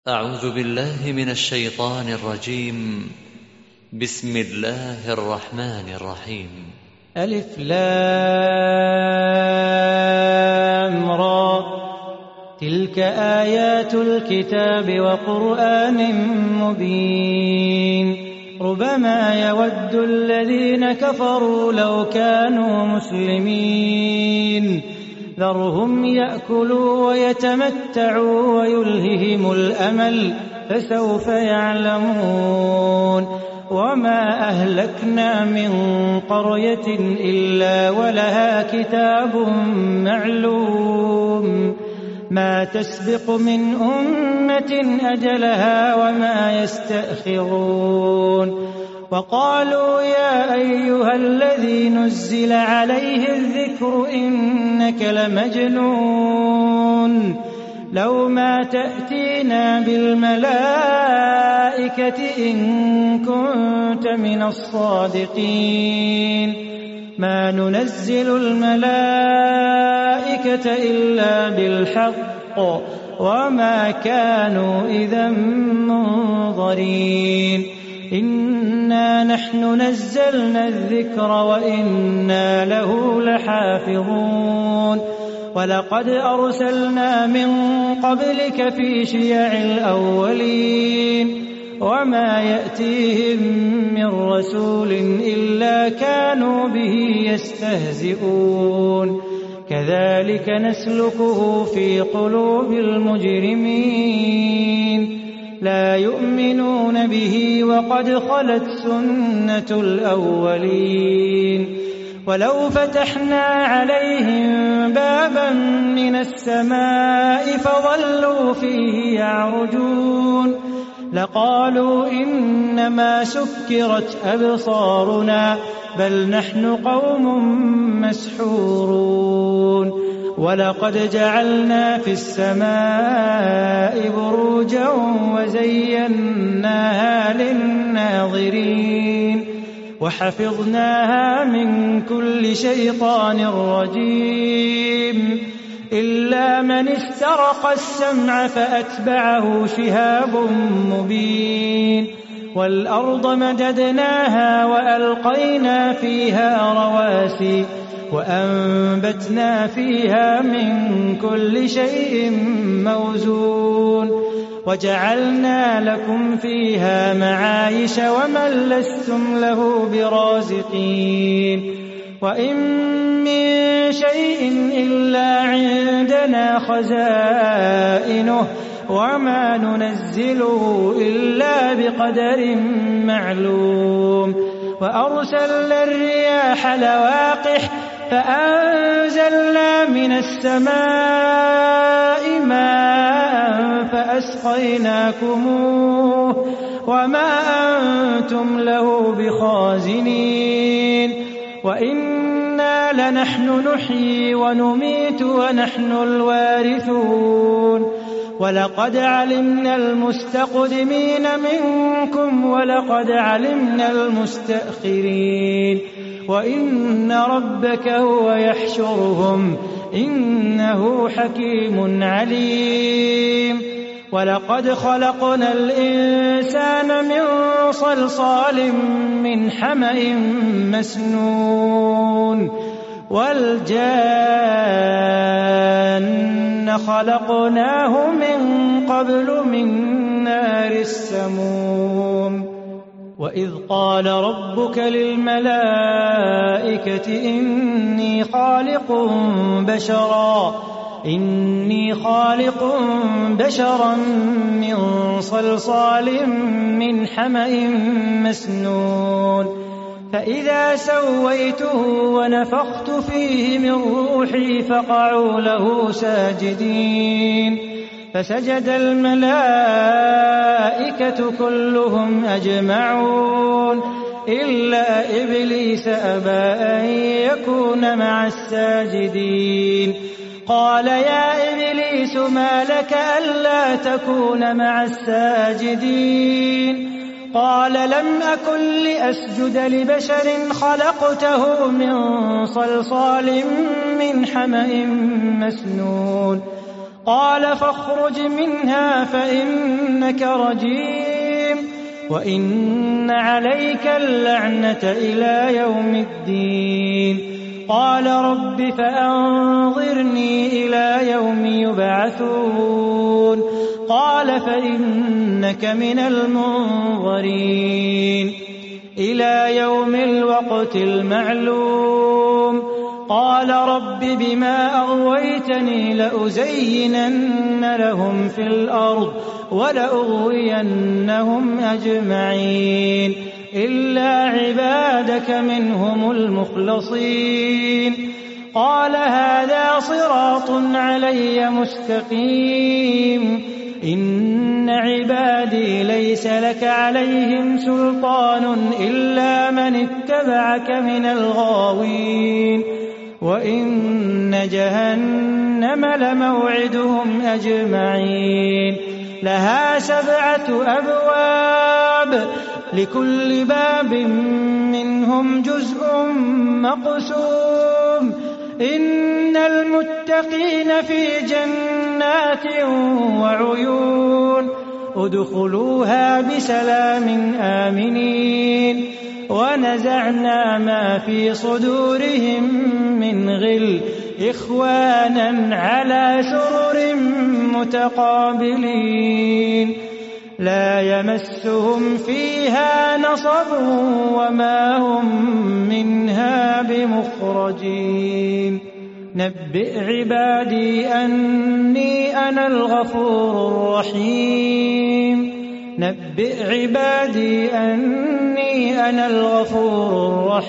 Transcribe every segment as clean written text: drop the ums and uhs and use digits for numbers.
أعوذ بالله من الشيطان الرجيم. بسم الله الرحمن الرحيم. ألف لام را، تلك آيات الكتاب وقرآن مبين. ربما يود الذين كفروا لو كانوا مسلمين، ذرهم يأكلوا ويتمتعوا ويلههم الأمل، فسوف يعلمون. وما أهلكنا من قرية إلا ولها كتاب معلوم، ما تسبق من أمة أجلها وما يستأخرون. وقالوا يا أيها الذي نزل عليه الذكر إنك لمجنون، لو ما تأتينا بالملائكة إن كنت من الصادقين. ما ننزل الملائكة إلا بالحق وما كانوا إذا منظرين. إنا نحن نزلنا الذكر وإنا له لحافظون. ولقد أرسلنا من قبلك في شيع الأولين، وما يأتيهم من رسول إلا كانوا به يستهزئون. كذلك نسلكه في قلوب المجرمين، لا يؤمنون به وقد خلت سنة الأولين. ولو فتحنا عليهم بابا من السماء فظلوا فيه يعرجون لقالوا إنما سكرت أبصارنا بل نحن قوم مسحورون. ولقد جعلنا في السماء بروجا وزيناها للناظرين وحفظناها من كل شيطان رجيم إلا من استرق السمع فأتبعه شهاب مبين. والأرض مددناها وألقينا فيها رواسي وأنبتنا فيها من كل شيء موزون وجعلنا لكم فيها معايش ومن لستم له برازقين. وإن من شيء إلا عندنا خزائنه وما ننزله إلا بقدر معلوم. وأرسلنا الرياح لواقح فأنزلنا من السماء ماء فأسقيناكموه وما أنتم له بخازنين. وإنا لنحن نحيي ونميت ونحن الوارثون. ولقد علمنا المستقدمين منكم ولقد علمنا المستأخرين. وإن ربك هو يحشرهم إنه حكيم عليم. ولقد خلقنا الإنسان من صلصال من حمأ مسنون والجان خلقناه من قبل من نار السموم. وإذ قال ربك للملائكة إني خالق بشرا من صلصال من حمأ مسنون فإذا سويته ونفخت فيه من روحي فقعوا له ساجدين. فسجد الملائكة كلهم أجمعون إلا إبليس أبى أن يكون مع الساجدين. قال يا إبليس ما لك ألا تكون مع الساجدين؟ قال لم أكن لأسجد لبشر خلقته من صلصال من حمأ مسنون قال فاخرج منها فإنك رجيم وإن عليك اللعنة إلى يوم الدين. قال رب فأنظرني إلى يوم يبعثون. قال فإنك من المنظرين إلى يوم الوقت المعلوم. قال رب بما أغويتني لأزينن لهم في الأرض ولأغوينهم أجمعين إلا عبادك منهم المخلصين. قال هذا صراط علي مستقيم إن عبادي ليس لك عليهم سلطان إلا من اتبعك من الغاوين وإن جهنم لموعدهم أجمعين لها 7 أبواب لكل باب منهم جزء مقسوم. إن المتقين في جنات وعيون ادخلوها بسلام آمنين. ونزعنا ما في صدورهم من غل إخوانا على سرر متقابلين لا يمسهم فيها نصب وما هم منها بمخرجين. نبئ عبادي أني أنا الغفور الرحيم. نبئ عبادي أني أنا الغفور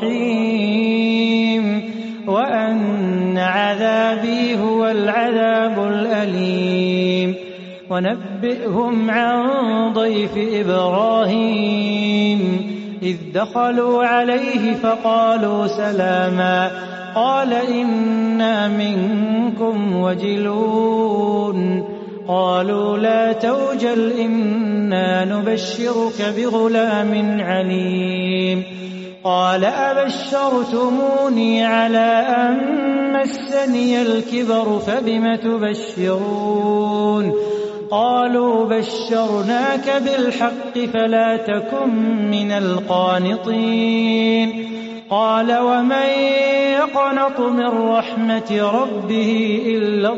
الرحيم وأن عذابي هو العذاب الأليم. ونبئهم عن ضيف إبراهيم إذ دخلوا عليه فقالوا سلاما قال إنا منكم وجلون. قالوا لا توجل إنا نبشرك بغلام عليم. قال أبشرتموني على أن مسني الكبر فبم تبشرون. قالوا بشرناك بالحق فلا تكن من القانطين. قال ومن يقنط من رحمة ربه إلا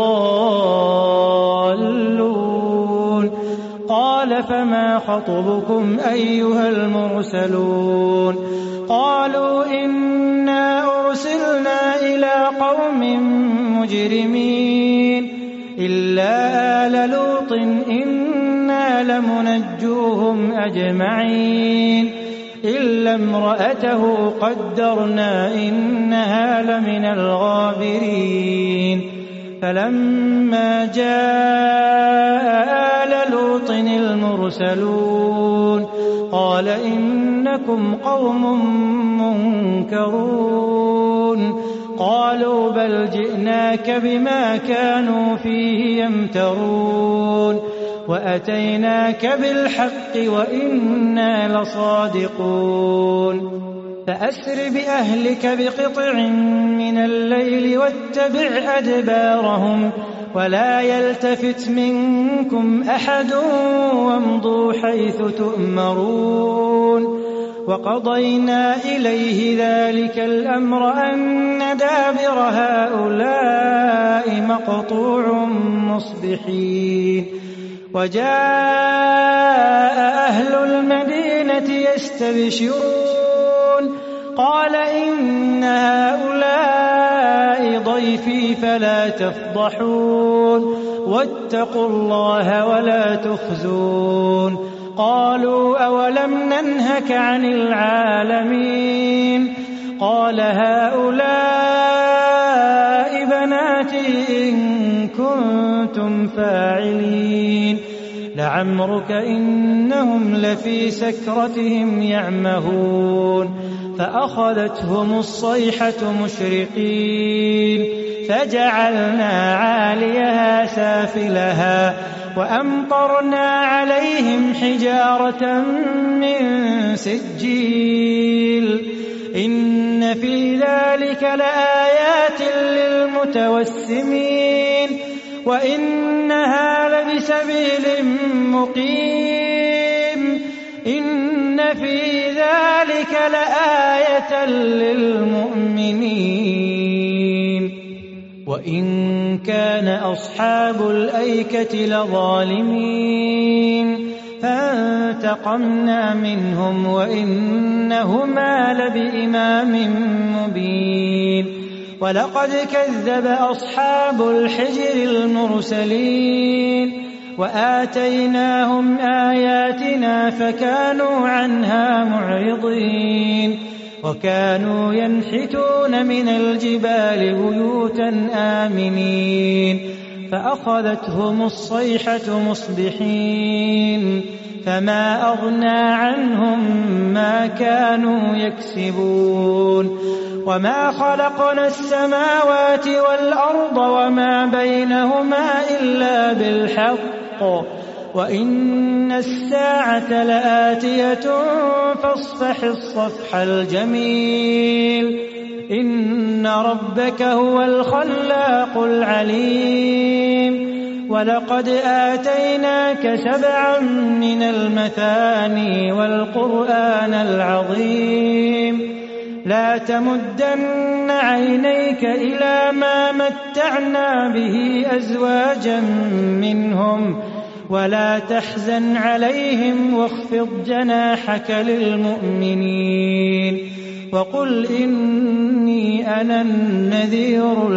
الضالون. قال فما خطبكم أيها المرسلون. قالوا إنا أرسلنا إلى قوم مجرمين إلا آل لوط إنا لمنجوهم أجمعين إلا امرأته قدرنا إنها لمن الغابرين. فلما جاء آل لوط المرسلون قال إنكم قوم منكرون. قالوا بل جئناك بما كانوا فيه يمترون وأتيناك بالحق وإنا لصادقون. فأسر بأهلك بقطع من الليل واتبع أدبارهم ولا يلتفت منكم أحد وامضوا حيث تؤمرون. وقضينا إليه ذلك الأمر أن دابر هؤلاء مقطوع مصبحين. وجاء أهل المدينة يستبشرون قال إن هؤلاء ضيفي فلا تفضحون واتقوا الله ولا تخزون. قالوا أولم ننهك عن العالمين. قال هؤلاء بناتي إن كنتم فاعلين. لعمرك إنهم لفي سكرتهم يعمهون. فأخذتهم الصيحة مشرقين فجعلنا عاليها سافلها وأمطرنا عليهم حجارة من سجيل. إن في ذلك لآيات للمتوسمين. وإنها لبسبيل مقيم إن في ذلك لآية للمؤمنين وإن كان أصحاب الأيكة لظالمين فانتقمنا منهم وإنهما لبإمام مبين ولقد كذب أصحاب الحجر المرسلين وآتيناهم آياتنا فكانوا عنها معرضين وكانوا ينحتون من الجبال بيوتا آمنين فأخذتهم الصيحة مصبحين فما أغنى عنهم ما كانوا يكسبون وما خلقنا السماوات والأرض وما بينهما إلا بالحق وإن الساعة لآتية فاصفح الصفح الجميل إن ربك هو الخلاق العليم ولقد آتيناك 7 من المثاني والقرآن العظيم لا تمدن عينيك إلى ما متعنا به أزواجا منهم ولا تحزن عليهم واخفض جناحك للمؤمنين وقل إني أنا النذير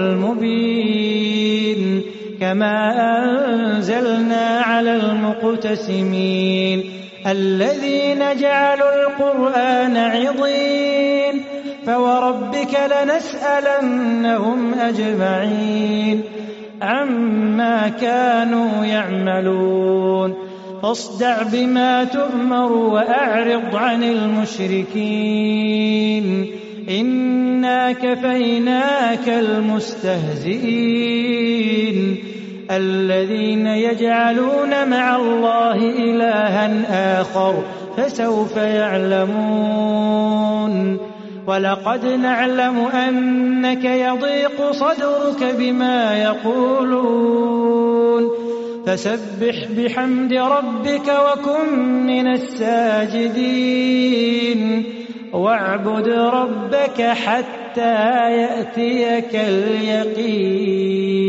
المبين كما أنزلنا على المقتسمين الذين جعلوا القرآن عضين فوربك لنسألنهم أجمعين عما كانوا يعملون فاصدع بما تؤمر وأعرض عن المشركين إنا كفيناك المستهزئين الذين يجعلون مع الله إلها آخر فسوف يعلمون ولقد نعلم أنك يضيق صدرك بما يقولون فسبح بحمد ربك وكن من الساجدين واعبد ربك حتى يأتيك اليقين.